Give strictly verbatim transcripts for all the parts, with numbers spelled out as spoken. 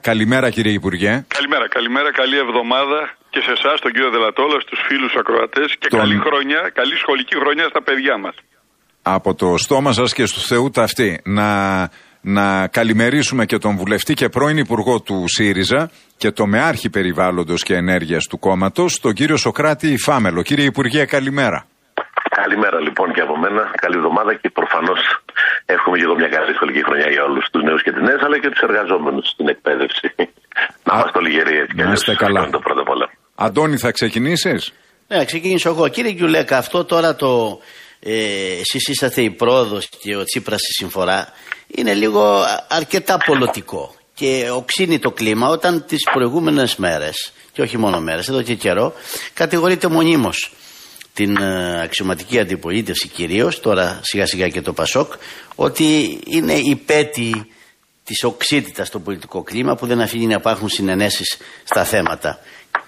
Καλημέρα κύριε Υπουργέ. Καλημέρα, καλημέρα, καλή εβδομάδα και σε εσάς, τον κύριο Δελατόλα, στους φίλους ακροατές και τον... καλή χρονιά, καλή σχολική χρονιά στα παιδιά μας. Από το στόμα σας και στου Θεού ταυτή. Να, να καλημερίσουμε και τον βουλευτή και πρώην Υπουργό του ΣΥΡΙΖΑ και το μεάρχη περιβάλλοντος και ενέργειας του κόμματος, τον κύριο Σωκράτη Φάμελο. Κύριε Υπουργέ, καλημέρα. Καλημέρα λοιπόν και από μένα, καλή εβδομάδα και προφανώς έχουμε και εγώ μια καλή σχολική χρονιά για όλους τους νέους και τις νέες, αλλά και τους εργαζόμενους στην εκπαίδευση. Να είμαστε όλοι γεροί έτσι. Να είστε καλά. Το πρώτα απ' όλα. Αντώνη, θα ξεκινήσεις? Ναι, ξεκινήσω εγώ. Κύριε Γκιουλέκα, αυτό τώρα το ε, εσείς είσαστε η πρόοδος και ο Τσίπρας στη συμφορά είναι λίγο αρκετά πολιτικό και οξύνει το κλίμα όταν τις προηγούμενες μέρες, και όχι μόνο μέρες, εδώ και καιρό, κατηγορείται μονίμως την ε, αξιωματική αντιπολίτευση κυρίως, τώρα σιγά σιγά και το Πασόκ, ότι είναι υπέτη της οξύτητας στο πολιτικό κλίμα που δεν αφήνει να υπάρχουν συνενέσεις στα θέματα.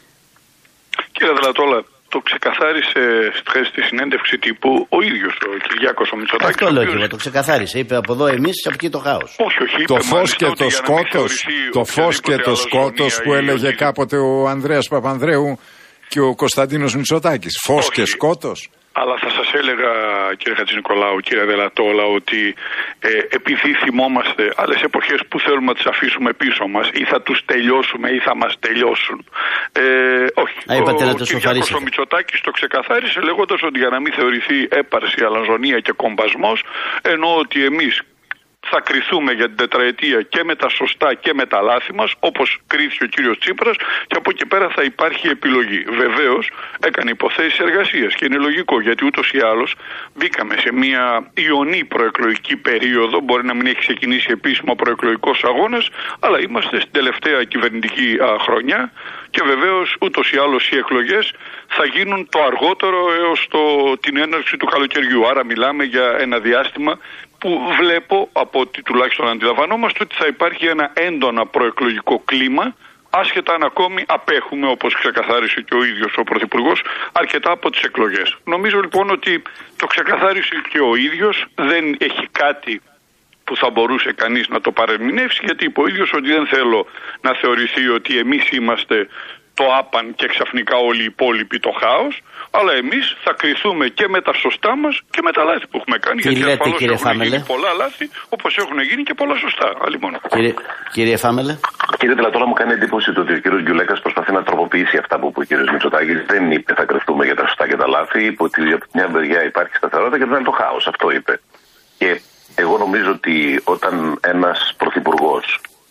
Κύριε Δελατόλα, το ξεκαθάρισε στη συνέντευξη τύπου ο ίδιος ο Κυριάκος ο Μητσοτάκης. Αυτό λέω και εγώ, το ξεκαθάρισε. Είπε από εδώ εμείς και από εκεί το χάος. Όχι, όχι. Το φως και το σκότος, το φως και το σκότος που έλεγε κάποτε ο Ανδρέας Παπανδρέου και ο Κωνσταντίνος Μητσοτάκης. Φως όχι. Και σκότος. Αλλά θα σας έλεγα, κύριε Χατζηνικολάου, κύριε Δελατόλα, ότι ε, επειδή θυμόμαστε άλλες εποχές που θέλουμε να τις αφήσουμε πίσω μας ή θα τους τελειώσουμε ή θα μας τελειώσουν. Ε, όχι. Α, είπατε ο να το Κυριάκος ο Μητσοτάκης το ξεκαθάρισε λέγοντας ότι για να μην θεωρηθεί έπαρση, αλαζονία και κομπασμός, εννοώ ότι εμείς θα κριθούμε για την τετραετία και με τα σωστά και με τα λάθη μας, όπως κρίθηκε ο κύριος Τσίπρας, και από εκεί πέρα θα υπάρχει επιλογή. Βεβαίως έκανε υποθέσεις εργασίας και είναι λογικό, γιατί ούτως ή άλλως μπήκαμε σε μια ιονή προεκλογική περίοδο, μπορεί να μην έχει ξεκινήσει επίσημα προεκλογικός αγώνας, αλλά είμαστε στην τελευταία κυβερνητική α, χρονιά και βεβαίως ούτως ή άλλως οι εκλογές θα γίνουν το αργότερο έως το, την έναρξη του καλοκαιριού. Άρα μιλάμε για ένα διάστημα που βλέπω, από ότι τουλάχιστον αντιλαμβανόμαστε, ότι θα υπάρχει ένα έντονα προεκλογικό κλίμα, άσχετα αν ακόμη απέχουμε, όπως ξεκαθάρισε και ο ίδιος ο Πρωθυπουργός, αρκετά από τις εκλογές. Νομίζω λοιπόν ότι το ξεκαθάρισε και ο ίδιος, δεν έχει κάτι που θα μπορούσε κανείς να το παρεμηνεύσει, γιατί είπε ο ίδιος ότι δεν θέλω να θεωρηθεί ότι εμείς είμαστε το άπαν και ξαφνικά όλοι οι υπόλοιποι το χάος, αλλά εμείς θα κριθούμε και με τα σωστά μας και με τα λάθη που έχουμε κάνει. Τι γιατί λέτε, ασφαλώς κύριε έχουν Φάμελε? γίνει πολλά λάθη, όπως έχουν γίνει και πολλά σωστά. Άλλη μόνο. Κύριε, κύριε Φάμελε. Κύριε Δελατόλα, μου κάνει εντύπωση το ότι ο κύριος Γκιουλέκας προσπαθεί να τροποποιήσει αυτά που είπε ο κύριος Μητσοτάκης. Δεν είπε θα κρυφτούμε για τα σωστά και τα λάθη. Είπε ότι από μια μεριά υπάρχει σταθερότητα και δεν είναι το χάος. Αυτό είπε. Και εγώ νομίζω ότι όταν ένας πρωθυπουργός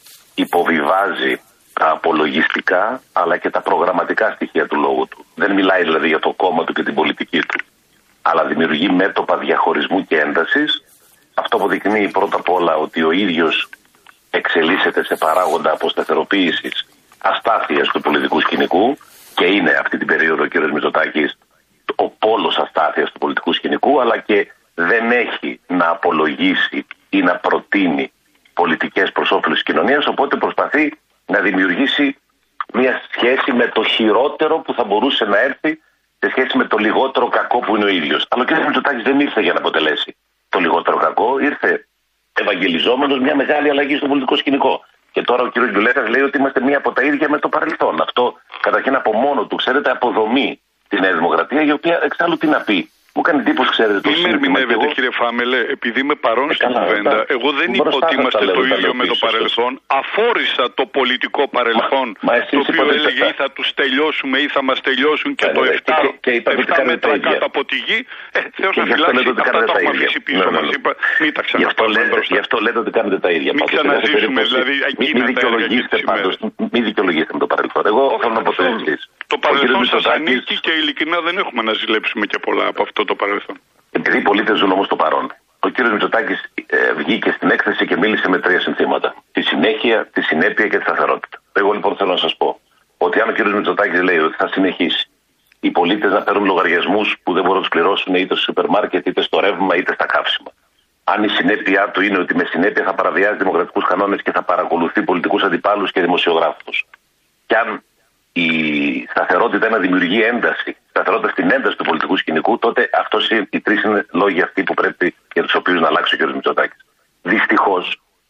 υποβιβάζει τα απολογιστικά αλλά και τα προγραμματικά στοιχεία του λόγου του, δεν μιλάει δηλαδή για το κόμμα του και την πολιτική του, αλλά δημιουργεί μέτωπα διαχωρισμού και έντασης, αυτό αποδεικνύει πρώτα απ' όλα ότι ο ίδιος εξελίσσεται σε παράγοντα αποσταθεροποίησης, αστάθειας του πολιτικού σκηνικού, και είναι αυτή την περίοδο ο κ. Μητσοτάκης ο πόλος αστάθειας του πολιτικού σκηνικού, αλλά και δεν έχει να απολογήσει ή να προτείνει πολιτικές προς όφελος της κοινωνίας, οπότε προσπαθεί να δημιουργήσει μια σχέση με το χειρότερο που θα μπορούσε να έρθει σε σχέση με το λιγότερο κακό που είναι ο ίδιος. Αλλά ο κ. Μητσοτάκης δεν ήρθε για να αποτελέσει το λιγότερο κακό, ήρθε ευαγγελιζόμενος μια μεγάλη αλλαγή στο πολιτικό σκηνικό. Και τώρα ο κ. Γκιουλέκας λέει ότι είμαστε μία από τα ίδια με το παρελθόν. Αυτό καταρχήν από μόνο του, ξέρετε, αποδομεί τη Νέα Δημοκρατία, η οποία εξάλλου τι να πει. Μου κάνει εντύπωση, ξέρετε, το Μην με ερμηνεύετε, εγώ... κύριε Φάμελε, επειδή είμαι παρόν στην κουβέντα. Εγώ δεν είπα ότι είμαστε το ίδιο με το παρελθόν. Αφόρησα το πολιτικό παρελθόν, μα, μα το οποίο έλεγε ή θα τους τελειώσουμε ή θα μας τελειώσουν και το επτά μέτρα κάτω από τη γη. Ε, Θεός να φυλάξει, αυτά τα έχουμε αφήσει πίσω μας. Μην τα ξαναπάμε μπροστά. Γι' αυτό λέτε ότι κάνετε τα ίδια. Μην ξαναζήσουμε, δηλαδή, εκείνα τα έργα και τις ημέρες. Μην δικαιολογήσετε με το παρελθόν. Εγώ θέλω να πω το εξής. Το παρελθόν σας ανήκει και ειλικρινά δεν έχουμε να ζηλέψουμε και πολλά από αυτό το παρελθόν. Επειδή οι πολίτες ζουν όμως το παρόν. Ο κύριος Μητσοτάκης ε, βγήκε στην έκθεση και μίλησε με τρία συνθήματα. Τη συνέχεια, τη συνέπεια και τη σταθερότητα. Εγώ λοιπόν θέλω να σας πω ότι αν ο κύριος Μητσοτάκης λέει ότι θα συνεχίσει οι πολίτες να παίρνουν λογαριασμούς που δεν μπορούν να τους πληρώσουν είτε στο σούπερ μάρκετ, είτε στο ρεύμα, είτε στα καύσιμα. Αν η συνέπειά του είναι ότι με συνέπεια θα παραβιάζει δημοκρατικούς κανόνες και θα παρακολουθεί πολιτικούς αντιπάλους και δημοσιογράφους. Και αν η σταθερότητα να δημιουργεί ένταση, σταθερότητα στην ένταση του πολιτικού σκηνικού, τότε αυτός οι τρεις είναι λόγοι αυτοί που πρέπει για τους οποίους να αλλάξει ο κ. Μητσοτάκης. Δυστυχώς,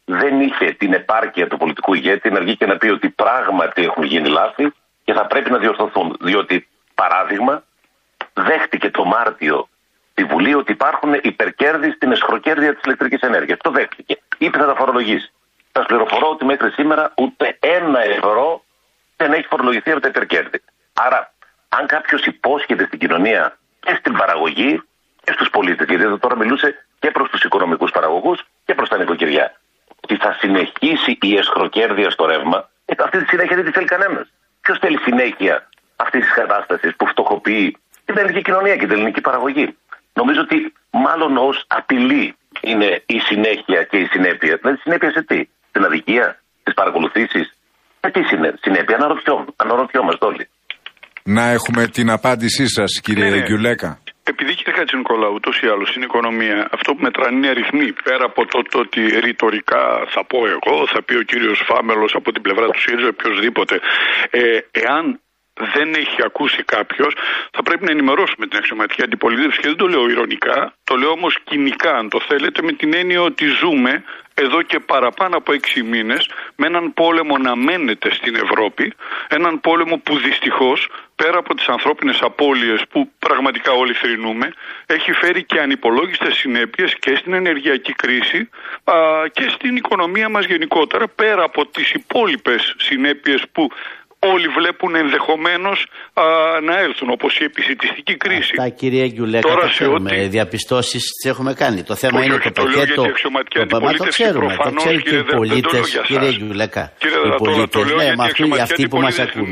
δεν είχε την επάρκεια του πολιτικού ηγέτη να βγει και να πει ότι πράγματι έχουν γίνει λάθη και θα πρέπει να διορθωθούν. Διότι, παράδειγμα, δέχτηκε το Μάρτιο στη Βουλή ότι υπάρχουν υπερκέρδη στην εσχροκέρδεια της ηλεκτρικής ενέργειας. Το δέχτηκε. Είπε θα τα φορολογήσει. Σας πληροφορώ ότι μέχρι σήμερα ούτε ένα ευρώ δεν έχει φορολογηθεί από τα υπερκέρδη. Άρα, αν κάποιος υπόσχεται στην κοινωνία και στην παραγωγή και στους πολίτες, γιατί εδώ τώρα μιλούσε και προς τους οικονομικούς παραγωγούς και προς τα νοικοκυριά, ότι θα συνεχίσει η εσχροκέρδεια στο ρεύμα, ε, αυτή τη συνέχεια δεν τη θέλει κανένας. Ποιος θέλει συνέχεια αυτής της κατάστασης που φτωχοποιεί την ελληνική κοινωνία και την ελληνική παραγωγή? Νομίζω ότι μάλλον ως απειλή είναι η συνέχεια και η συνέπεια. Δηλαδή, συνέπεια σε τι? Στην αδικία, στις παρακολουθήσεις? Ε, τι συνέπεια? Αναρωτιόμαστε όλοι. Να έχουμε την απάντησή σας, κύριε ναι, Γκιουλέκα. Επειδή, κύριε Χατζηνικολάου, ούτως ή άλλως στην οικονομία αυτό που μετράνε είναι αριθμοί. Πέρα από το, το ότι ρητορικά θα πω εγώ, θα πει ο κύριος Φάμελος από την πλευρά του ΣΥΡΙΖΑ, οποιοδήποτε. Ε, εάν δεν έχει ακούσει κάποιος, θα πρέπει να ενημερώσουμε την αξιωματική αντιπολίτευση και δεν το λέω ειρωνικά, το λέω όμως κοινικά, αν το θέλετε, με την έννοια ότι ζούμε εδώ και παραπάνω από έξι μήνες με έναν πόλεμο να μένεται στην Ευρώπη, έναν πόλεμο που δυστυχώς πέρα από τις ανθρώπινες απώλειες που πραγματικά όλοι θρηνούμε, έχει φέρει και ανυπολόγιστες συνέπειες και στην ενεργειακή κρίση α, και στην οικονομία μας γενικότερα, πέρα από τις υπόλοιπες συνέπειες που όλοι βλέπουν ενδεχομένως α, να έλθουν, όπως η επισιτιστική κρίση. Αυτά, κύριε Γκιουλέκα, το ξέρουμε. Ό,τι... Διαπιστώσεις τις έχουμε κάνει. Το θέμα όχι, είναι όχι, το, το πακέτο. Το, το, το ξέρουμε. Το ξέρουν και οι πολίτες, κύριε Γκιουλέκα. Οι πολίτες, ναι, με αυτοί, αυτοί που μας ακούν.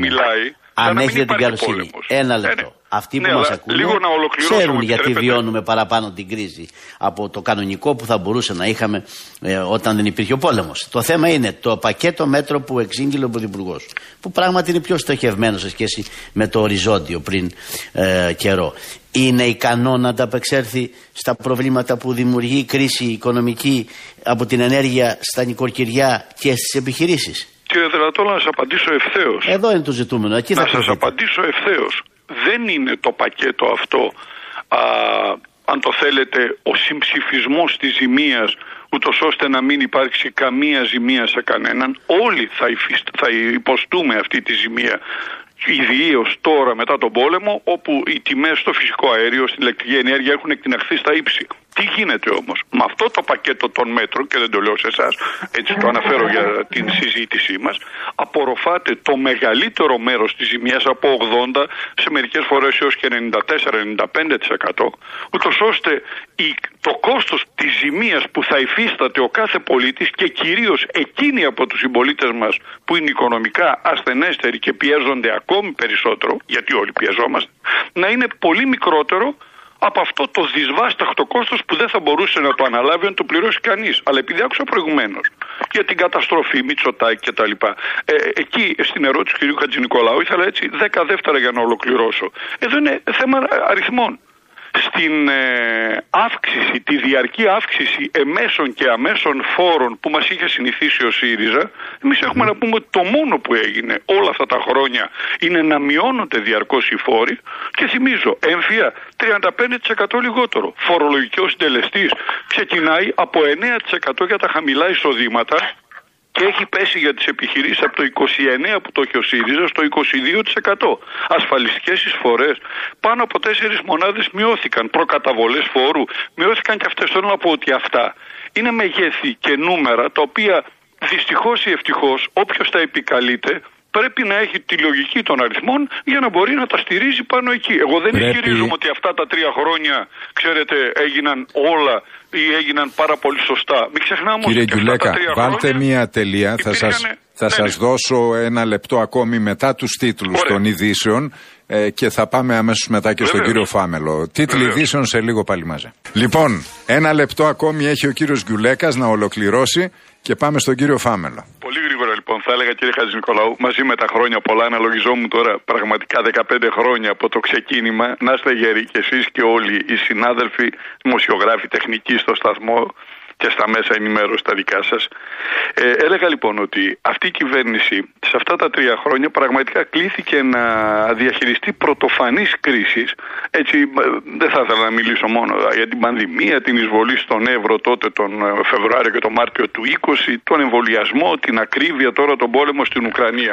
Αν έχετε την καλοσύνη. Ένα λεπτό. Ναι, ναι. Αυτοί που ναι, μας ακούνε ξέρουν γιατί βιώνουμε παραπάνω την κρίση από το κανονικό που θα μπορούσε να είχαμε ε, όταν δεν υπήρχε ο πόλεμος. Το θέμα είναι το πακέτο μέτρο που εξήγηλε ο Πρωθυπουργός, που πράγματι είναι πιο στοχευμένο σε σχέση με το οριζόντιο πριν ε, καιρό. Είναι ικανό να ανταπεξέλθει στα προβλήματα που δημιουργεί η κρίση οικονομική από την ενέργεια στα νοικοκυριά και στις επιχειρήσεις? Κύριε Τερατόλα, να σας απαντήσω ευθέως. Εδώ είναι το ζητούμενο. Εκεί θα να σας απαντήσω ευθέως. Δεν είναι το πακέτο αυτό, α, αν το θέλετε, ο συμψηφισμός της ζημίας, ούτως ώστε να μην υπάρξει καμία ζημία σε κανέναν. Όλοι θα, υφισ... θα υποστούμε αυτή τη ζημία. Ιδίως τώρα μετά τον πόλεμο, όπου οι τιμές στο φυσικό αέριο, στην ηλεκτρική ενέργεια έχουν εκτιναχθεί στα ύψη. Τι γίνεται όμως? Με αυτό το πακέτο των μέτρων, και δεν το λέω σε εσάς, έτσι το αναφέρω για την συζήτησή μας, απορροφάται το μεγαλύτερο μέρος της ζημίας από ογδόντα σε μερικές φορές έως και ενενήντα τέσσερα με ενενήντα πέντε τοις εκατό, ούτως ώστε η, το κόστος της ζημίας που θα υφίσταται ο κάθε πολίτης και κυρίως εκείνοι από τους συμπολίτες μας που είναι οικονομικά ασθενέστεροι και πιέζονται ακόμη περισσότερο, γιατί όλοι πιεζόμαστε, να είναι πολύ μικρότερο από αυτό το δυσβάσταχτο κόστος που δεν θα μπορούσε να το αναλάβει αν το πληρώσει κανείς. Αλλά επειδή άκουσα προηγουμένως για την καταστροφή Μητσοτάκη και τα λοιπά, ε, εκεί στην ερώτηση του κ. Χατζηνικολάου ήθελα έτσι δέκα δεύτερα για να ολοκληρώσω. Εδώ είναι θέμα αριθμών. Στην ε, αύξηση, τη διαρκή αύξηση εμέσων και αμέσων φόρων που μας είχε συνηθίσει ο ΣΥΡΙΖΑ, εμείς έχουμε να πούμε ότι το μόνο που έγινε όλα αυτά τα χρόνια είναι να μειώνονται διαρκώς οι φόροι και θυμίζω, έμφυα τριάντα πέντε τοις εκατό λιγότερο. Φορολογικός συντελεστής ξεκινάει από εννέα τοις εκατό για τα χαμηλά εισοδήματα και έχει πέσει για τις επιχειρήσεις από το είκοσι εννέα που το έχει ο ΣΥΡΙΖΑ στο είκοσι δύο τοις εκατό. Ασφαλιστικές εισφορές πάνω από τέσσερις μονάδες μειώθηκαν. Προκαταβολές φόρου μειώθηκαν και αυτές. Θέλω να πω ότι αυτά είναι μεγέθη και νούμερα τα οποία δυστυχώς ή ευτυχώς όποιος τα επικαλείται πρέπει να έχει τη λογική των αριθμών για να μπορεί να τα στηρίζει πάνω εκεί. Εγώ δεν πρέπει... ισχυρίζομαι ότι αυτά τα τρία χρόνια, ξέρετε, έγιναν όλα ή έγιναν πάρα πολύ σωστά. Μην ξεχνάμε Κύριε Γκιουλέκα, βάλτε μία τελεία. Υπήρχαν... Θα, σας, θα ναι, σας ναι. δώσω ένα λεπτό ακόμη μετά τους τίτλους Ωραία. των ειδήσεων ε, και θα πάμε αμέσως μετά και Βεβαίως. στον κύριο Φάμελο. Τίτλοι ειδήσεων σε λίγο πάλι μαζί. Λοιπόν, ένα λεπτό ακόμη έχει ο κύριος Γκιουλέκας να ολοκληρώσει και πάμε στον κύριο Φάμελο. Πολύ γρήγορα λοιπόν θα έλεγα, κύριε Χατζηνικολάου, μαζί με τα χρόνια πολλά, αναλογιζόμουν τώρα πραγματικά δεκαπέντε χρόνια από το ξεκίνημα, να είστε γεροί κι εσείς και όλοι οι συνάδελφοι, δημοσιογράφοι, τεχνικοί στο σταθμό, και στα μέσα ενημέρωση τα δικά σας. Ε, έλεγα λοιπόν ότι αυτή η κυβέρνηση σε αυτά τα τρία χρόνια πραγματικά κλήθηκε να διαχειριστεί πρωτοφανείς κρίσεις. Έτσι, δεν θα ήθελα να μιλήσω μόνο για την πανδημία, την εισβολή στον Εύρο τότε τον Φεβρουάριο και τον Μάρτιο του είκοσι, τον εμβολιασμό, την ακρίβεια, τώρα τον πόλεμο στην Ουκρανία.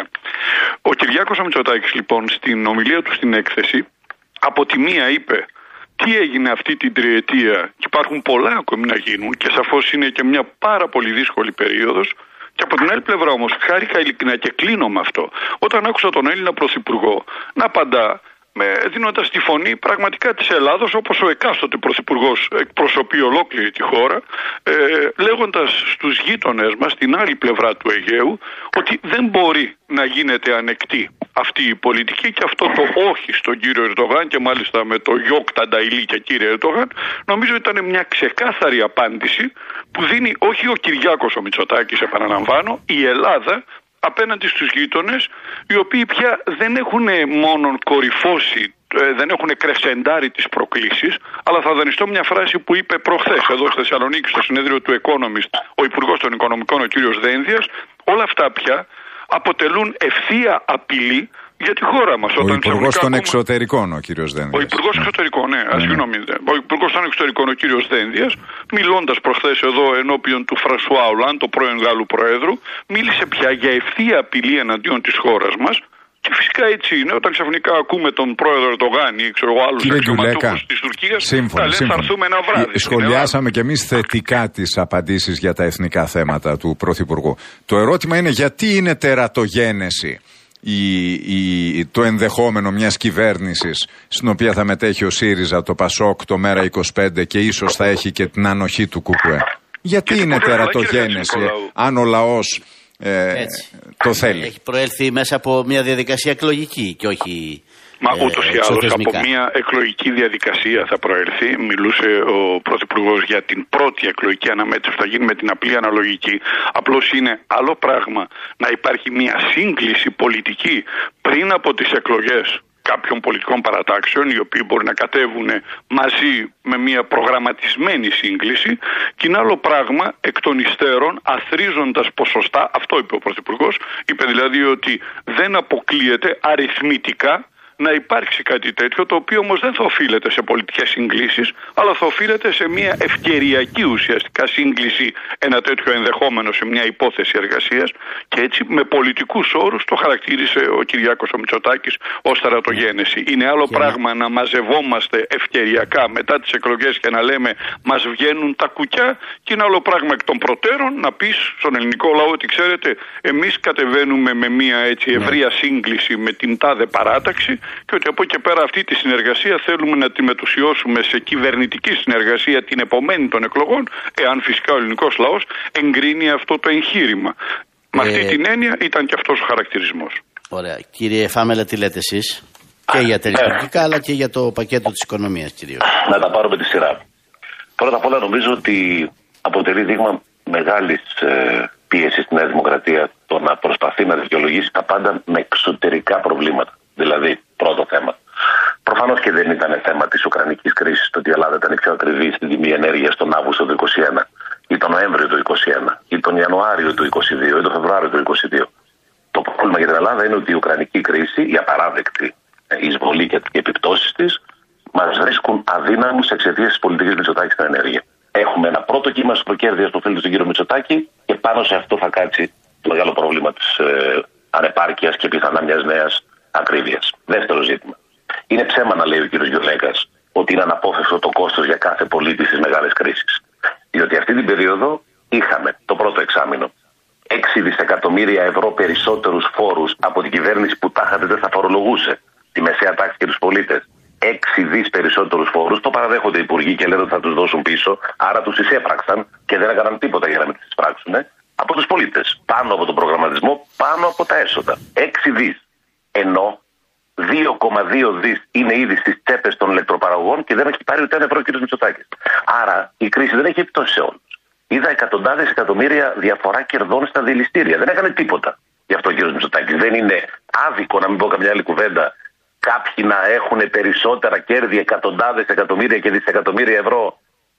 Ο Κυριάκος Μητσοτάκης λοιπόν στην ομιλία του στην έκθεση από τη μία είπε τι έγινε αυτή την τριετία και υπάρχουν πολλά ακόμη να γίνουν και σαφώς είναι και μια πάρα πολύ δύσκολη περίοδος. Και από την άλλη πλευρά όμως χάρηκα ειλικρινά και κλείνω με αυτό όταν άκουσα τον Έλληνα Πρωθυπουργό να απαντά με, δίνοντας τη φωνή πραγματικά της Ελλάδος όπως ο εκάστοτε Πρωθυπουργός εκπροσωπεί ολόκληρη τη χώρα, ε, λέγοντας στους γείτονες μας στην άλλη πλευρά του Αιγαίου ότι δεν μπορεί να γίνεται ανεκτή αυτή η πολιτική και αυτό το όχι στον κύριο Ερντογάν και μάλιστα με το γιοκ τανταϊλί και κύριε Ερντογάν, νομίζω ήταν μια ξεκάθαρη απάντηση που δίνει όχι ο Κυριάκος ο Μητσοτάκης, επαναλαμβάνω, η Ελλάδα απέναντι στους γείτονες οι οποίοι πια δεν έχουν μόνο κορυφώσει, δεν έχουν κρεσεντάρει τις προκλήσεις, αλλά θα δανειστώ μια φράση που είπε προχθές εδώ στη Θεσσαλονίκη στο συνέδριο του Economist ο Υπουργός των Οικονομικών ο κύριος Δένδιας. Όλα αυτά πια αποτελούν ευθεία απειλή για τη χώρα μας. Ο Υπουργός των Εξωτερικών ο κύριος Δένδιας. Ο Υπουργός Εξωτερικών, ναι, mm. συγγνώμη. Ο Υπουργός των Εξωτερικών ο κύριος Δένδιας, μιλώντας προχθές εδώ ενώπιον του Φρανσουά Ολάντ, το πρώην Γάλλου Προέδρου, μίλησε πια για ευθεία απειλή εναντίον της χώρας μας. Και φυσικά έτσι είναι, όταν ξαφνικά ακούμε τον πρόεδρο Ερντογάν ή ξέρω άλλους αξιωματούχους της Τουρκίας, θα λένε θα έρθουμε ένα βράδυ. Σχολιάσαμε κι εμείς θετικά τις απαντήσεις για τα εθνικά θέματα του Πρωθυπουργού. Το ερώτημα είναι γιατί είναι τερατογένεση η, η, το ενδεχόμενο μιας κυβέρνησης στην οποία θα μετέχει ο ΣΥΡΙΖΑ, το ΠΑΣΟΚ, το ΜΕΡΑ είκοσι πέντε και ίσως θα έχει και την ανοχή του ΚΚΕ. Γιατί είναι τερατογένεση αν ο λαός ε, το θέλει? Έχει προέλθει μέσα από μια διαδικασία εκλογική και όχι... Μα ούτως ή άλλως από μια εκλογική διαδικασία θα προέλθει. Μιλούσε ο Πρωθυπουργός για την πρώτη εκλογική αναμέτρηση που θα γίνει με την απλή αναλογική. Απλώς είναι άλλο πράγμα να υπάρχει μια σύγκληση πολιτική πριν από τις εκλογές κάποιων πολιτικών παρατάξεων, οι οποίοι μπορεί να κατέβουν μαζί με μια προγραμματισμένη σύγκληση, και είναι άλλο πράγμα εκ των υστέρων αθρίζοντας ποσοστά. Αυτό είπε ο Πρωθυπουργός. Είπε δηλαδή ότι δεν αποκλείεται αριθμητικά να υπάρξει κάτι τέτοιο, το οποίο όμως δεν θα οφείλεται σε πολιτικές συγκλήσεις, αλλά θα οφείλεται σε μια ευκαιριακή ουσιαστικά σύγκληση, ένα τέτοιο ενδεχόμενο σε μια υπόθεση εργασίας, και έτσι με πολιτικούς όρους το χαρακτήρισε ο Κυριάκος ο Μητσοτάκης ως τερατογένεση. Είναι άλλο και πράγμα να μαζευόμαστε ευκαιριακά μετά τις εκλογές και να λέμε μας βγαίνουν τα κουκιά, και είναι άλλο πράγμα εκ των προτέρων να πεις στον ελληνικό λαό ότι ξέρετε, εμείς κατεβαίνουμε με μια έτσι ευρεία σύγκληση με την τάδε παράταξη, και ότι από εκεί και πέρα αυτή τη συνεργασία θέλουμε να τη μετουσιώσουμε σε κυβερνητική συνεργασία την επομένη των εκλογών, εάν φυσικά ο ελληνικός λαός εγκρίνει αυτό το εγχείρημα. Με αυτή ε... την έννοια ήταν και αυτός ο χαρακτηρισμός. Ωραία. Κύριε Φάμελα, τι λέτε εσείς? Και για τα λειτουργικά αλλά και για το πακέτο της οικονομίας κυρίως. Να τα πάρω με τη σειρά. Πρώτα απ' όλα νομίζω ότι αποτελεί δείγμα μεγάλης ε, πίεσης στη Νέα Δημοκρατία το να προσπαθεί να δικαιολογήσει τα πάντα με εξωτερικά προβλήματα. Δηλαδή, πρώτο θέμα. Προφανώς και δεν ήταν θέμα της Ουκρανικής κρίσης το ότι η Ελλάδα ήταν πιο ακριβή στην τιμή ενέργειας τον Αύγουστο του είκοσι ένα ή τον Νοέμβριο του είκοσι ένα ή τον Ιανουάριο του είκοσι δύο ή τον Φεβρουάριο του είκοσι δύο. Το πρόβλημα για την Ελλάδα είναι ότι η Ουκρανική κρίση, η απαράδεκτη εισβολή και οι επιπτώσεις της, μας βρίσκουν αδύναμους εξαιτίας της πολιτικής Μητσοτάκη στην ενέργεια. Έχουμε ένα πρώτο κύμα στροκέρδειας που οφείλεται στον κύριο Μητσοτάκη και πάνω σε αυτό θα κάτσει το μεγάλο πρόβλημα της ε, ανεπάρκειας και πιθανά μιας νέας ακρίβειας. Δεύτερο ζήτημα. Είναι ψέμα να λέει ο κύριος Γιουλέκας ότι είναι αναπόφευκτο το κόστος για κάθε πολίτη στις μεγάλες κρίσεις. Διότι αυτή την περίοδο είχαμε το πρώτο εξάμηνο έξι δισεκατομμύρια ευρώ περισσότερους φόρους από την κυβέρνηση που τάχατε δεν θα φορολογούσε τη μεσαία τάξη και τους πολίτες. έξι δις περισσότερους φόρους, το παραδέχονται οι υπουργοί και λένε ότι θα τους δώσουν πίσω, άρα τους εισέπραξαν και δεν έκαναν τίποτα για να μην τους εισπράξουν από τους πολίτες. Πάνω από τον προγραμματισμό, πάνω από τα έσοδα. έξι δις. Ενώ δύο κόμμα δύο δις είναι ήδη στις τσέπες των ηλεκτροπαραγωγών και δεν έχει πάρει ούτε ένα ευρώ ο κ. Μητσοτάκης. Άρα η κρίση δεν έχει επιπτώσει σε όλους. Είδα εκατοντάδες εκατομμύρια διαφορά κερδών στα δηληστήρια. Δεν έκανε τίποτα γι' αυτό ο κ. Μητσοτάκης. Δεν είναι άδικο, να μην πω καμιά άλλη κουβέντα, κάποιοι να έχουν περισσότερα κέρδη εκατοντάδες εκατομμύρια και δισεκατομμύρια ευρώ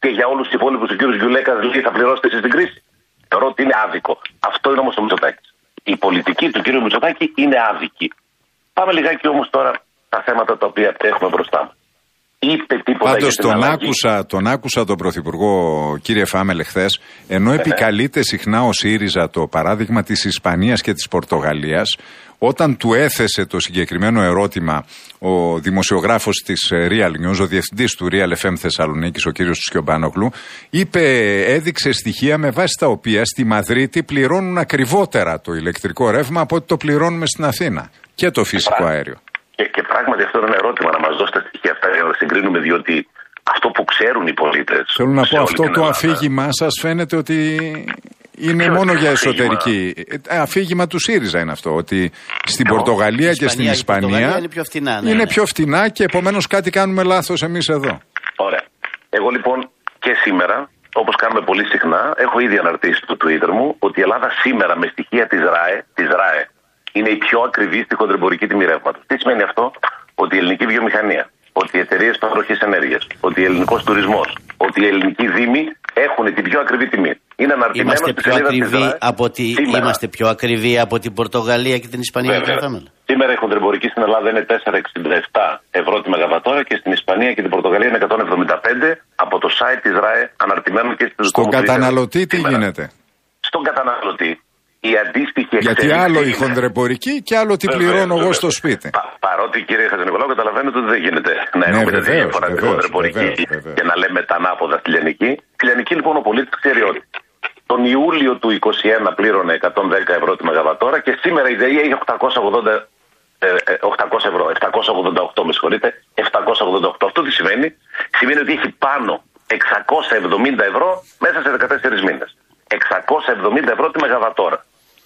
και για όλους τους υπόλοιπους ο κύριος Γκιουλέκας λέει θα πληρώσετε εσείς την κρίση. Θεωρώ ότι είναι άδικο. Αυτό είναι όμως ο Μητσοτάκης. Η πολιτική του κύριου Μητσοτάκη είναι άδικη. Πάμε λιγάκι όμως τώρα τα θέματα τα οποία έχουμε μπροστά μας. Είπε τίποτα. Πάντως τον άκουσα, τον άκουσα τον Πρωθυπουργό κύριε Φάμελε χθες, ενώ ε, επικαλείται συχνά ο ΣΥΡΙΖΑ το παράδειγμα της Ισπανίας και της Πορτογαλίας, όταν του έθεσε το συγκεκριμένο ερώτημα ο δημοσιογράφος της Real News, ο διευθυντής του Real εφ εμ Θεσσαλονίκης, ο κύριος Σκιομπάνογλου, είπε, έδειξε στοιχεία με βάση τα οποία στη Μαδρίτη πληρώνουν ακριβότερα το ηλεκτρικό ρεύμα από ό,τι το πληρώνουμε στην Αθήνα και το φυσικό αέριο. Και, και πράγματι αυτό είναι ένα ερώτημα να μας δώσετε στοιχεία αυτά για να συγκρίνουμε, διότι αυτό που ξέρουν οι πολίτες. Θέλω να πω, αυτό το αφήγημά σας φαίνεται ότι είναι μόνο για εσωτερική. Αφήγημα. αφήγημα του ΣΥΡΙΖΑ είναι αυτό, ότι στην no. Πορτογαλία και στην Ισπανία είναι πιο φτηνά, ναι, είναι ναι. πιο φτηνά και επομένως κάτι κάνουμε λάθος εμείς εδώ. Ωραία. Εγώ λοιπόν και σήμερα, όπως κάνουμε πολύ συχνά, έχω ήδη αναρτήσει στο Twitter μου ότι η Ελλάδα σήμερα με στοιχεία της ΡΑΕ, της ΡΑΕ είναι η πιο ακριβή στη χοντρεμπορική τιμή ρεύματος. Τι σημαίνει αυτό? Ότι η ελληνική βιομηχανία, ότι οι εταιρείες παροχής ενέργειας, ότι ο ελληνικός τουρισμός, ότι οι ελληνικοί δήμοι έχουν την πιο ακριβή τιμή. Είναι αναρτημένο είμαστε στη πιο σελίδα ακριβοί της ΡΑΕ. από τη... Είμαστε πιο ακριβοί από την Πορτογαλία και την Ισπανία. Και σήμερα η χοντρεμπορική στην Ελλάδα είναι τέσσερα εξήντα επτά ευρώ τη μεγαβατόρα και στην Ισπανία και την Πορτογαλία είναι εκατόν εβδομήντα πέντε από το site της ΡΑΕ, αναρτημένο και στις Στον καταναλωτή τι σήμερα γίνεται? Στον καταναλωτή η αντίστοιχη εξέλιξη. Γιατί άλλο η χοντρεμπορική και άλλο τι πληρώνω εγώ στο σπίτι. Πα, παρότι κύριε Χατζηνικολάου καταλαβαίνετε ότι δεν γίνεται να έχουμε ναι, τέτοια διαφορά στη χοντρεμπορική και να λέμε τα ανάποδα στη λιανική. Στη λιανική λοιπόν ο πολίτης ξέρει ότι τον Ιούλιο του είκοσι ένα πλήρωνε εκατόν δέκα ευρώ τη μεγαβατόρα και σήμερα η ΔΕΗ έχει οκτακόσια ογδόντα ευρώ, επτακόσια ογδόντα οκτώ με συγχωρείτε, επτακόσια ογδόντα οκτώ. Αυτό τι σημαίνει? Σημαίνει ότι έχει πάνω εξακόσια εβδομήντα ευρώ μέσα σε δεκατέσσερις μήνες. εξακόσια εβδομήντα ευρώ τη μεγαβατόρα.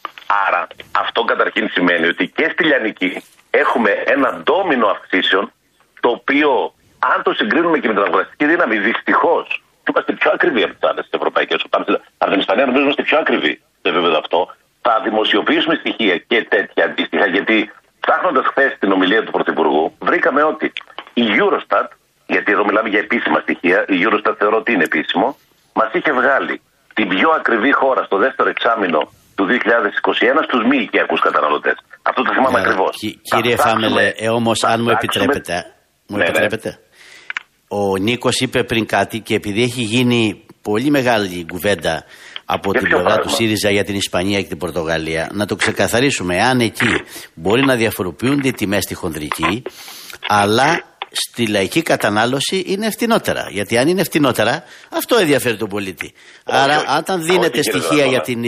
Άρα αυτό καταρχήν σημαίνει ότι και στη λιανική έχουμε ένα ντόμινο αυξήσεων, το οποίο αν το συγκρίνουμε και με την αγοραστική δύναμη, δυστυχώς είμαστε πιο ακριβοί από τις άλλες ευρωπαϊκές. Από την Ισπανία νομίζω είμαστε πιο ακριβοί στο επίπεδο αυτό. Θα δημοσιοποιήσουμε στοιχεία και τέτοια αντίστοιχα, γιατί ψάχνοντας χθες την ομιλία του Πρωθυπουργού, βρήκαμε ότι η Eurostat, γιατί εδώ μιλάμε για επίσημα στοιχεία, η Eurostat θεωρώ ότι είναι επίσημο, μας είχε βγάλει την πιο ακριβή χώρα στο δεύτερο εξάμηνο του δύο χιλιάδες είκοσι ένα στους μη οικιακούς καταναλωτές. Αυτό το θυμάμαι ακριβώς. Κύριε Φάμελε, ε, όμως αν μου επιτρέπετε, μου ναι, επιτρέπετε. Ναι. Ο Νίκος είπε πριν κάτι και επειδή έχει γίνει πολύ μεγάλη κουβέντα από για την πλευρά του ΣΥΡΙΖΑ για την Ισπανία και την Πορτογαλία, να το ξεκαθαρίσουμε. Αν εκεί μπορεί να διαφοροποιούνται οι τιμές στη χονδρική, αλλά στη λαϊκή κατανάλωση είναι φτηνότερα. Γιατί αν είναι φτηνότερα, αυτό ενδιαφέρει τον πολίτη. Όχι, Άρα, όχι, όταν δίνετε όχι, στοιχεία για την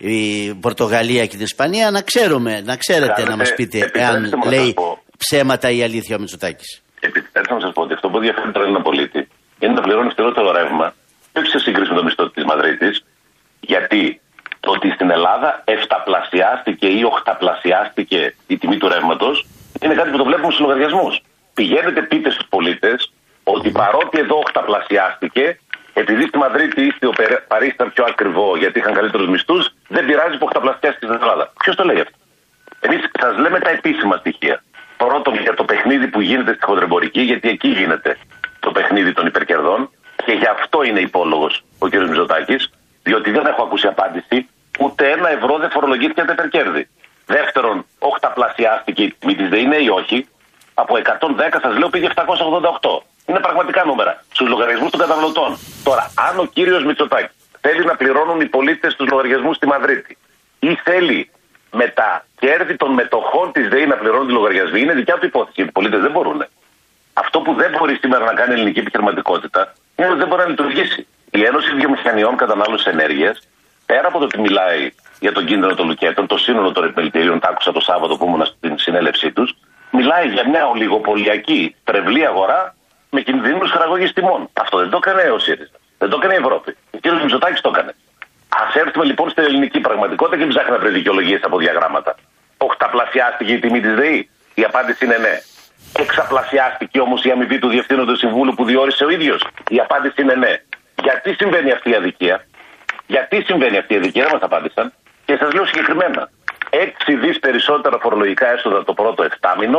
η Πορτογαλία και την Ισπανία, να ξέρουμε, να ξέρετε Κάνε, να μας πείτε εάν λέει ψέματα ή αλήθεια ο Μητσοτάκης. Επιτρέψτε να σας πω ότι αυτό που ενδιαφέρει τον Έλληνα πολίτη είναι να πληρώνει φθηνότερο ρεύμα, όχι σε σύγκριση με το μισθό της Μαδρίτης, γιατί το ότι στην Ελλάδα εφταπλασιάστηκε ή οχταπλασιάστηκε η τιμή του ρεύματος είναι κάτι που το βλέπουμε στους λογαριασμούς. Πηγαίνετε, πείτε στους πολίτες ότι παρότι εδώ οχταπλασιάστηκε, επειδή στη Μαδρίτη ή στο Παρίσι ήταν πιο ακριβό γιατί είχαν καλύτερους μισθούς, δεν πειράζει που οχταπλασιάστηκε στην Ελλάδα. Ποιος το λέει αυτό? Εμείς σας λέμε τα επίσημα στοιχεία. Πρώτον για το παιχνίδι που γίνεται στη χοντρεμπορική, γιατί εκεί γίνεται το παιχνίδι των υπερκερδών και γι' αυτό είναι υπόλογος ο κ. Μητσοτάκης, διότι δεν έχω ακούσει απάντηση, ούτε ένα ευρώ δεν φορολογήθηκε τα υπερκέρδη. Δεύτερον, οχταπλασιάστηκε η τιμή της ΔΕΗ, ναι ή όχι? Από εκατόν δέκα σας λέω πήγε επτακόσια ογδόντα οκτώ. Είναι πραγματικά νούμερα στους λογαριασμούς των καταναλωτών. Τώρα, αν ο κύριος Μητσοτάκης θέλει να πληρώνουν οι πολίτες τους λογαριασμούς στη Μαδρίτη ή θέλει με τα κέρδη των μετοχών της ΔΕΗ να πληρώνουν τη λογαριασμοί, είναι δικιά του υπόθεση. Οι πολίτες δεν μπορούν. Αυτό που δεν μπορεί σήμερα να κάνει η ελληνική επιχειρηματικότητα είναι ότι δεν μπορεί να λειτουργήσει. Η Ένωση Βιομηχανιών Κατανάλωσης Ενέργειας, πέρα από το ότι μιλάει για τον κίνδυνο των λουκέτων, το σύνολο των επιμελητηρίων, τα άκουσα το Σάββατο που ήμουν στην συνέλευσή τους, μιλάει για μια ολιγοπολιακή τρευλή αγορά με κινδύνους χαραγωγής τιμών. Αυτό δεν το έκανε ο ΣΥΡΙΖΑ. Δεν το έκανε η Ευρώπη. Ο κ. Μητσοτάκης το έκανε. Ας έρθουμε λοιπόν στην ελληνική πραγματικότητα και ψάχνει να βρει δικαιολογίες από διαγράμματα. Οχταπλασιάστηκε η τιμή της ΔΕΗ? Η απάντηση είναι ναι. Εξαπλασιάστηκε όμως η αμοιβή του Διευθύνοντος Συμβούλου που διόρισε ο ίδιος? Η απάντηση είναι ναι. Γιατί συμβαίνει αυτή η αδικία? Γιατί συμβαίνει αυτή η αδικία? Δεν μας απάντησαν. Και σας λέω συγκεκριμένα. έξι δις περισσότερα φορολογικά έσοδα το πρώτο εφτάμηνο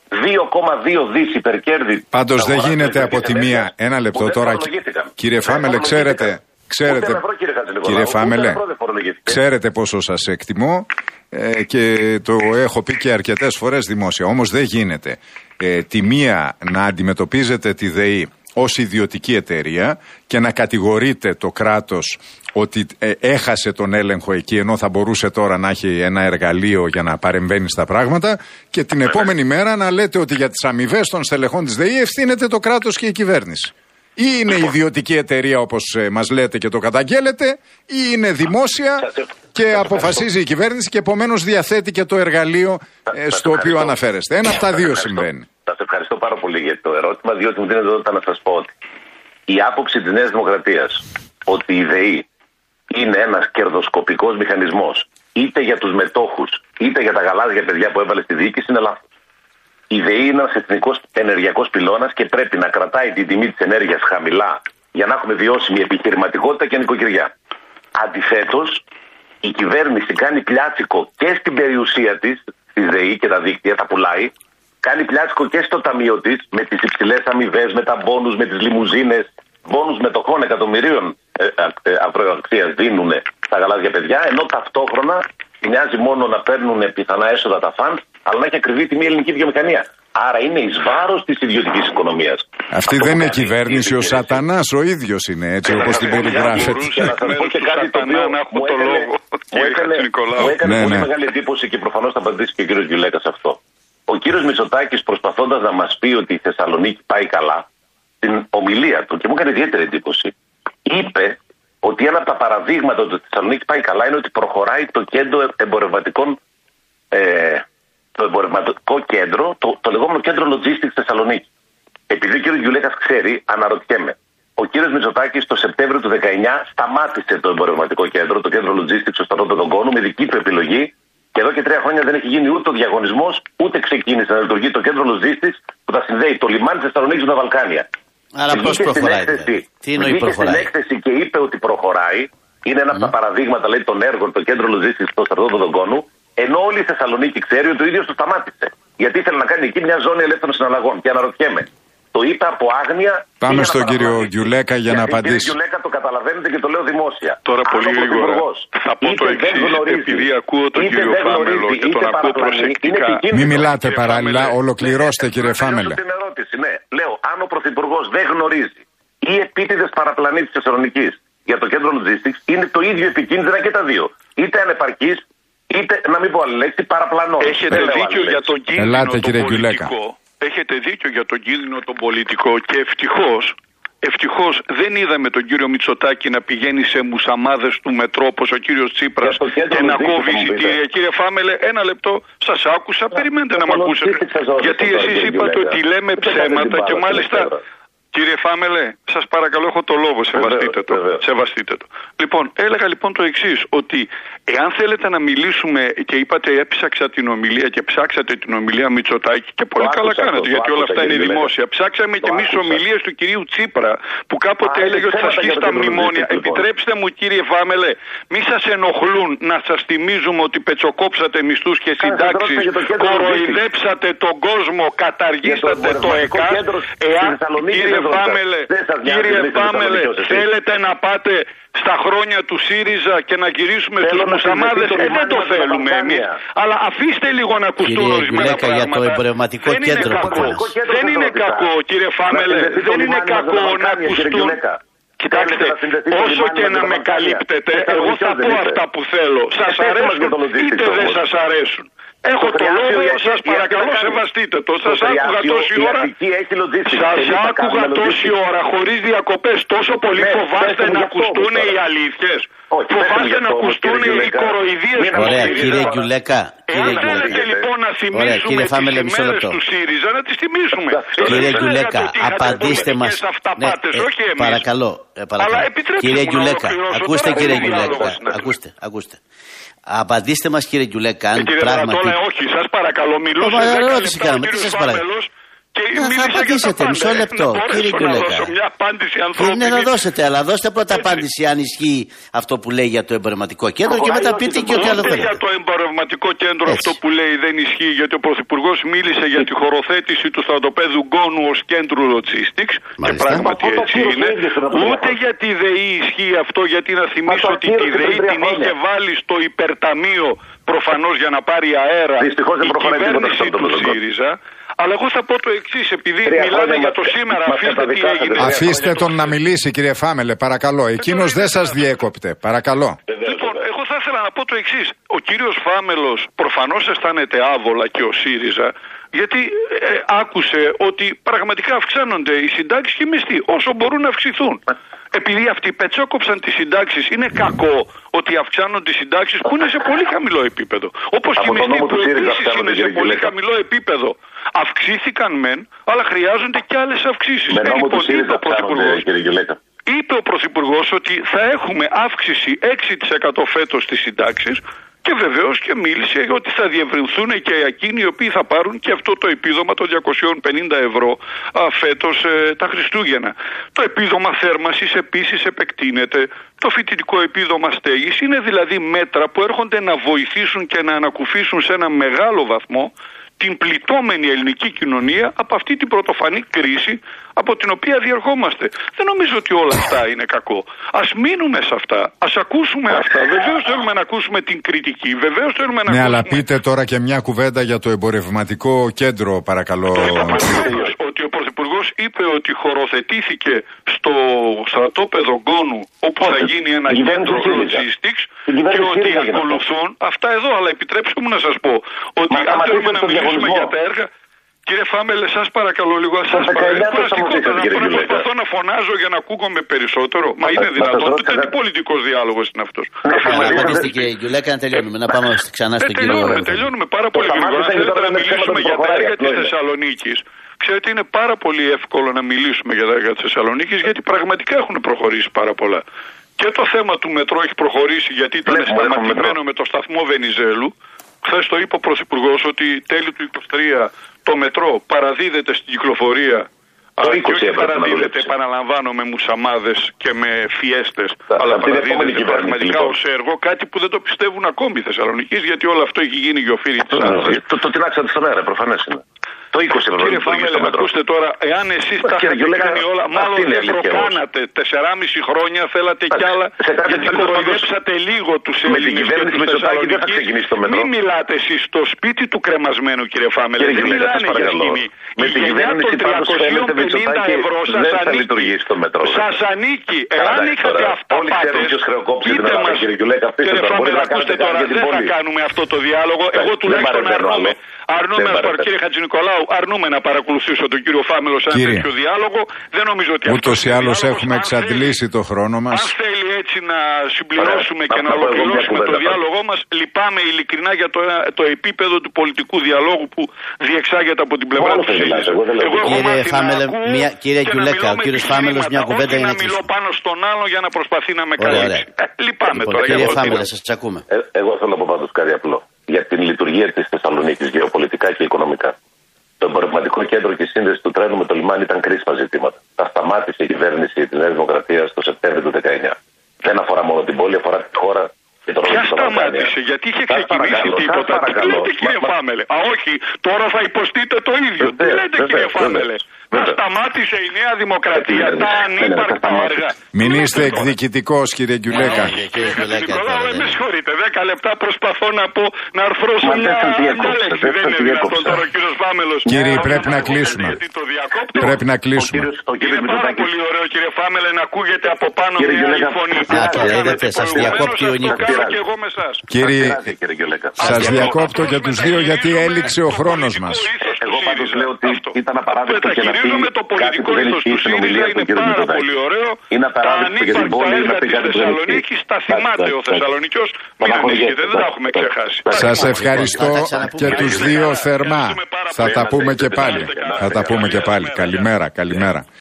δύο κόμμα δύο δις υπερκέρδη. Πάντως δεν γίνεται από τη μία. Ένα λεπτό τώρα. Κύριε Φάμελε, ξέρετε. Ξέρετε, ευρώ, κύριε, κύριε Φάμελε, ξέρετε πόσο σας εκτιμώ ε, και το έχω πει και αρκετές φορές δημόσια. Όμως δεν γίνεται ε, τη μία να αντιμετωπίζετε τη ΔΕΗ ως ιδιωτική εταιρεία και να κατηγορείτε το κράτος ότι ε, έχασε τον έλεγχο εκεί, ενώ θα μπορούσε τώρα να έχει ένα εργαλείο για να παρεμβαίνει στα πράγματα, και την επόμενη μέρα να λέτε ότι για τις αμοιβές των στελεχών της ΔΕΗ ευθύνεται το κράτος και η κυβέρνηση. Ή είναι ιδιωτική εταιρεία όπως ε, μας λέτε και το καταγγέλλετε, ή είναι δημόσια και αποφασίζει η κυβέρνηση και επομένως διαθέτει και το εργαλείο ε, στο οποίο αναφέρεστε. Ένα από τα δύο συμβαίνει. Σας ευχαριστώ πάρα πολύ για το ερώτημα, διότι μου δίνετε εδώ να σας πω ότι η άποψη της Νέας Δημοκρατίας ότι η ΔΕΗ είναι ένας κερδοσκοπικός μηχανισμός, είτε για τους μετόχους είτε για τα γαλάζια παιδιά που έβαλε στη διοίκηση, είναι λάθος. Η ΔΕΗ είναι ένας εθνικός ενεργειακός πυλώνας και πρέπει να κρατάει την τιμή της ενέργειας χαμηλά για να έχουμε βιώσιμη επιχειρηματικότητα και νοικοκυριά. Αντιθέτως, η κυβέρνηση κάνει πλιάτσικο και στην περιουσία της, στη ΔΕΗ και τα δίκτυα, τα πουλάει, κάνει πλιάτσικο και στο ταμείο της με τις υψηλές αμοιβές, με τα μπόνους, με τις λιμουζίνες, μπόνους μετοχών εκατομμυρίων ακροαξίας δίνουν στα γαλάζια παιδιά, ενώ ταυτόχρονα μοιάζει μόνο να παίρνουν πιθανά έσοδα τα φαντ, αλλά να έχει ακριβή τιμή η ελληνική βιομηχανία. Άρα είναι εις βάρος της ιδιωτικής οικονομίας. Αυτή δεν είναι κυβέρνηση, ο Σατανάς ο ίδιος είναι, έτσι όπως την περιγράφεται. Και να σας πω και κάτι το οποίο μου έκανε, μου έκανε, μου έκανε ναι, πολύ ναι. μεγάλη εντύπωση και προφανώς θα απαντήσει και ο κύριος Γκιουλέκας σε αυτό. Ο κύριος Μητσοτάκης, προσπαθώντας να μας πει ότι η Θεσσαλονίκη πάει καλά, στην ομιλία του, και μου έκανε ιδιαίτερη εντύπωση, είπε ότι ένα από τα παραδείγματα ότι η Θεσσαλονίκη πάει καλά είναι ότι προχωράει το κέντρο εμπορευματικών, ε, το εμπορευματικό κέντρο, το, το λεγόμενο κέντρο logistics Θεσσαλονίκη. Επειδή ο κύριος Γκιουλέκας ξέρει, αναρωτιέμαι. Ο κύριος Μητσοτάκης το Σεπτέμβριο του δεκαεννιά σταμάτησε το εμπορευματικό κέντρο, το κέντρο logistics στο στρατόπεδο Γκόνου, με δική του επιλογή, και εδώ και τρία χρόνια δεν έχει γίνει ούτε ο διαγωνισμός, ούτε ξεκίνησε να λειτουργεί το κέντρο logistics που θα συνδέει το λιμάνι της Θεσσαλονίκης με τα Βαλκάνια. Άρα πώς προχωράει? Έκθεση, Τι εννοεί προχωράει? Στην έκθεση και είπε ότι προχωράει. Είναι ένα mm. από τα παραδείγματα, λέει, των έργων, το κέντρο logistics στο στρατόπεδο Γκόνου, ενώ όλη η Θεσσαλονίκη ξέρει ότι ο ίδιος το σταμάτησε. Γιατί ήθελε να κάνει εκεί μια ζώνη ελεύθερων συναλλαγών. Και αναρωτιέμαι, το είπε από άγνοια. Πάμε στον κύριο Γκιουλέκα για να απαντήσει. Κύριε Γκιουλέκα, το καταλαβαίνετε και το λέω δημόσια. Τώρα πολύ γρήγορα θα πω το εξής, επειδή ακούω τον κύριο Φάμελο και τον ακούω προσεκτικά. Μην μιλάτε παράλληλα, ολοκληρώστε κύριε Φάμελε. Την ερώτηση, ναι. Λέω, αν ο Πρωθυπουργός δεν γνωρίζει ή επίτηδες παραπλανεί της Θεσσαλονικής για το κέντρο logistics, είναι το ίδιο επικίνδυνα και τα δύο. Είτε ανεπαρκής, είτε, να μην πω άλλη λέξη, παραπλανώ. Έχετε δίκιο για τον κίνδυνο. Ελάτε, τον κύριε πολιτικό. Έχετε δίκιο για τον κίνδυνο τον πολιτικό και ευτυχώς, ευτυχώς δεν είδαμε τον κύριο Μητσοτάκη να πηγαίνει σε μουσαμάδες του μετρό όπως ο κύριος Τσίπρας και να κόβει εισιτήρια. Κύριε Φάμελε, ένα λεπτό, σας άκουσα, περιμένετε να με ακούσετε. Γιατί εσείς είπατε ότι λέμε ψέματα και μάλιστα... Κύριε Φάμελε, σας παρακαλώ, έχω το λόγο, σεβαστείτε το. Σεβαστείτε το. Λοιπόν, έλεγα λοιπόν το εξής, ότι εάν θέλετε να μιλήσουμε, και είπατε έψαξα την ομιλία και ψάξατε την ομιλία Μητσοτάκη, και πολύ καλά κάνατε, γιατί όλα αυτά είναι δημόσια. Ψάξαμε και εμείς ομιλίες του κυρίου Τσίπρα, που κάποτε έλεγε ότι θα σκίσει τα μνημόνια. Επιτρέψτε μου, κύριε Φάμελε, μη σας ενοχλούν να σας θυμίζουμε ότι πετσοκόψατε μισθούς και συντάξεις, κοροϊδέψατε τον κόσμο, καταργήσατε το ΕΚΑ. Εάν, κύριε Φάμελε, κύριε Φάμελε, θέλετε να πάτε στα χρόνια του ΣΥΡΙΖΑ και να γυρίσουμε στους μουσαμάδες? Ε, δεν το θέλουμε εμείς. Αλλά αφήστε λίγο να ακουστούν ορισμένα πράγματα. Για το εμπορευματικό δεν κέντρο. Είναι κακό. Δεν είναι κακό, κύριε Φάμελε, δεν είναι κακό να ακουστούν. Κοιτάξτε, όσο και να με καλύπτετε, εγώ θα πω αυτά που θέλω. Σας αρέσουν είτε δεν σας αρέσουν. Έχω το λόγο, σας παρακαλώ, σεβαστείτε το. Σας άκουγα τόση ώρα. Σας άκουγα τόση ώρα χωρίς διακοπές. Τόσο πολύ φοβάστε να ακουστούν οι αλήθειες? Φοβάστε να ακουστούν οι κοροϊδίες? Ωραία, κύριε Γκιουλέκα. Εάν θέλετε λοιπόν να θυμίσουμε τις ημέρες του ΣΥΡΙΖΑ, να τις θυμίσουμε. Κύριε Γκιουλέκα, απαντήστε μας. Παρακαλώ. Κύριε Γκιουλέκα, ακούστε κύριε Γκιουλέκα. Ακούστε, ακούστε. Απαντήστε μας κύριε Γκιουλέκα, αν κύριε πράγματι... Δρατόλα, όχι, σας παρακαλώ, μιλούσα ερώτηση κάναμε, τι σας παρακαλώ. Και να, θα απαντήσετε, μισό λεπτό, κύριε Γκιουλέκα. Είναι να δώσετε, αλλά δώστε πρώτα έτσι. Απάντηση αν ισχύει αυτό που λέει για το εμπορευματικό κέντρο και μετά πείτε και ό,τι άλλο θέλετε. Για το εμπορευματικό κέντρο έτσι. Αυτό που λέει δεν ισχύει, γιατί ο Πρωθυπουργός μίλησε για τη χωροθέτηση του στρατοπέδου Γκόνου ως κέντρου logistics. Και πράγματι έτσι είναι. Ούτε για τη ΔΕΗ ισχύει αυτό, γιατί να θυμίσω ότι τη ΔΕΗ την είχε βάλει στο υπερταμείο προφανώς για να πάρει αέρα η κυβέρνηση του ΣΥΡΙΖΑ. Αλλά εγώ θα πω το εξής, επειδή μιλάμε για το σήμερα, αφήστε τι έγινε. Αφήστε τον να μιλήσει, κύριε Φάμελε, παρακαλώ. Εκείνος δεν σας διέκοπτε, παρακαλώ. Λοιπόν, εγώ θα ήθελα να πω το εξής. Ο κύριος Φάμελος προφανώς αισθάνεται άβολα και ο ΣΥΡΙΖΑ, γιατί ε, άκουσε ότι πραγματικά αυξάνονται οι συντάξεις και οι μισθοί όσο μπορούν να αυξηθούν. Επειδή αυτοί πετσόκοψαν τις συντάξεις, είναι κακό ότι αυξάνονται οι συντάξεις που είναι σε πολύ χαμηλό επίπεδο. Όπως και οι μισθοί που επίσης είναι σε πολύ χαμηλό επίπεδο. Αυξήθηκαν μεν, αλλά χρειάζονται και άλλες αυξήσεις. Με νόμο του ΣΥΡΙΖΑ αυξάνονται, κύριε Γκιουλέκα. Είπε ο Πρωθυπουργός ότι θα έχουμε αύξηση έξι τοις εκατό φέτος στις συντάξεις. Και βεβαίως και μίλησε ότι θα διευρυνθούν και εκείνοι οι οποίοι θα πάρουν και αυτό το επίδομα των διακόσια πενήντα ευρώ α, φέτος ε, τα Χριστούγεννα. Το επίδομα θέρμανσης επίσης επεκτείνεται. Το φοιτητικό επίδομα στέγης είναι δηλαδή μέτρα που έρχονται να βοηθήσουν και να ανακουφίσουν σε ένα μεγάλο βαθμό την πληττόμενη ελληνική κοινωνία από αυτή την πρωτοφανή κρίση από την οποία διερχόμαστε. Δεν νομίζω ότι όλα αυτά είναι κακό. Ας μείνουμε σε αυτά, ας ακούσουμε αυτά. Βεβαίως θέλουμε να ακούσουμε την κριτική, βεβαίως θέλουμε να ναι, ακούσουμε... αλλά πείτε τώρα και μια κουβέντα για το εμπορευματικό κέντρο, παρακαλώ. Ότι ο Πρωθυπουργός είπε ότι χωροθετήθηκε στο στρατόπεδο Γκόνου, όπου θα γίνει ένα κέντρο logistics, και ότι ακολουθούν αυτά εδώ. Αλλά επιτρέψτε μου να σας πω ότι αν θέλουμε να μιλήσουμε για τα έργα. Κύριε Φάμελε, σας παρακαλώ λίγο, σας παρακαλώ. Να προσπαθώ να φωνάζω για να ακούγομαι περισσότερο. Μα είναι δυνατόν? Ούτε τι πολιτικός διάλογος είναι αυτός. Απαντήστε κύριε Γκιουλέκα, να τελειώνουμε. Να πάμε ξανά στον κύριο. Τελειώνουμε, τελειώνουμε πάρα πολύ γρήγορα. Αν θέλετε να μιλήσουμε για τα έργα της Θεσσαλονίκης, ξέρετε, είναι πάρα πολύ εύκολο να μιλήσουμε για τα έργα της Θεσσαλονίκης, γιατί πραγματικά έχουν προχωρήσει πάρα πολλά. Και το θέμα του μετρό έχει προχωρήσει, γιατί ήταν σταματημένο με το σταθμό Βενιζέλου. Χθες το είπε ο Πρωθυπουργός ότι τέλη του είκοσι τρία το μετρό παραδίδεται στην κυκλοφορία. Αλλά και όχι παραδίδεται, επαναλαμβάνω, με μουσαμάδες και με φιέστες, αλλά παραδίδεται πραγματικά ως έργο, κάτι που δεν το πιστεύουν ακόμη οι Θεσσαλονικείς, γιατί όλο αυτό έχει γίνει γεωφύρι της Άννας. Το τεινάξατε στον αέρα, προφανές είναι. Το είκοσι ευρώ. Κύριε Φάμελε, ακούστε τώρα, εάν εσείς τα έχετε κάνει όλα, μάλλον δεν προκάνατε. Τεσσεράμιση χρόνια θέλατε κι άλλα, γιατί κοροϊδέψατε λίγο τους Ελληνικούς και τους Θεσσαλονικείς. Μην μιλάτε εσείς στο σπίτι του κρεμασμένου, κύριε Φάμελε. Δεν μιλάνε για σκηνή. Η γενιά των τριακοσίων πενήντα ευρώ σας ανήκει. Εάν είχατε αυταπάτες, πείτε μας. Κύριε Φάμελε, ακούστε τώρα, δεν θα κάνουμε αυτό το διάλογο. Εγώ τουλάχιστον αρνούμαι. Αρνούμε, κύριε Χατζηνικολάου, αρνούμε να παρακολουθήσω τον κύριο Φάμελο σε ένα τέτοιο διάλογο. Δεν νομίζω ότι αυτό. Ούτως ή άλλως έχουμε εξαντλήσει το χρόνο μας. Αν θέλει έτσι να συμπληρώσουμε και να ολοκληρώσουμε το διάλογό μας, λυπάμαι ειλικρινά για το, το επίπεδο του πολιτικού διαλόγου που διεξάγεται από την πλευρά του ΣΥΡΙΖΑ. Κύριε Φάμελε, μια, κύριε Γκιουλέκα, ο κύριος Φάμελος μια κουβέντα για να κλείσει. Να μιλώ πάνω στον άλλο για να προσπαθεί να με καλύψει. Λυπάμαι τώρα. Κύριε Φάμελε, σας ακούμε. Εγώ θέλω να πω πάντως κάτι απλό. Για την λειτουργία της Θεσσαλονίκης γεωπολιτικά και οικονομικά. Το εμπορευματικό κέντρο και η σύνδεση του τρένου με το λιμάνι ήταν κρίσιμα ζητήματα. Τα σταμάτησε η κυβέρνηση της Νέας Δημοκρατίας το Σεπτέμβριο του δεκαεννιά. Δεν αφορά μόνο την πόλη, αφορά τη χώρα και τον Ποια σταμάτησε, γιατί είχε ξεκινήσει τίποτα. Τι λέτε κύριε Φάμελε? Α, όχι, τώρα θα υποστείτε το ίδιο. Τι λέτε κύριε Φάμελε? Να σταμάτησε η Νέα Δημοκρατία τα ανύπαρκτα έργα. Μην είστε εκδικητικός, κύριε Γκιουλέκα. Νικολάου, με συγχωρείτε. Δέκα λεπτά προσπαθώ να πω, να αρθρώσω μια λέξη. Δεν είναι δυνατόν τώρα ο κύριος Φάμελος. Κύριε, πρέπει να κλείσουμε. Πρέπει να κλείσουμε. Είναι πάρα πολύ ωραίο, κύριε Φάμελε, να ακούγεται από πάνω μια φωνή. Α, κύριε, είδατε, σας διακόπτει ο Νίκος. Κύριε, σας διακόπτω και τους δύο γιατί έληξε ο χρόνος μας. Εγώ πάντως λέω ότι ήταν απαράδεκτο και να πει το πολιτικό ήθος του ΣΥΡΙΖΑ είναι πάρα πολύ ωραίο. Τα ανύπαρκτα έργα της Θεσσαλονίκης τα θυμάται ο Θεσσαλονικιός. Μην ανησυχείτε, δεν τα έχουμε ξεχάσει. Σας ευχαριστώ και τους δύο θερμά. Θα τα πούμε και πάλι. Θα τα πούμε και πάλι. Καλημέρα, καλημέρα.